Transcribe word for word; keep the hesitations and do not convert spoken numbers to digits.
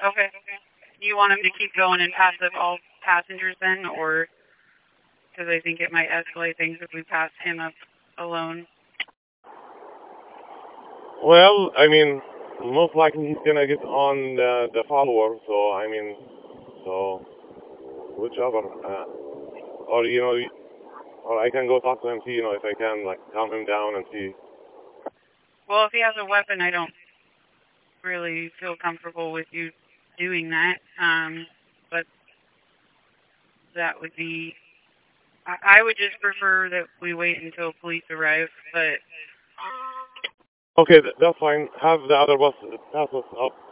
Okay. Do you want him to keep going and pass up all passengers then, or because I think it might escalate things if we pass him up alone? Well, I mean, most likely he's gonna get on the, the follower, so I mean, so whichever. Uh, or, you know, or I can go talk to him, see, you know, if I can, like, calm him down and see. Well, if he has a weapon, I don't really feel comfortable with you doing that. Um, but that would be. I, I would just prefer that we wait until police arrive. But Okay, th- that's fine. Have the other bus pass us up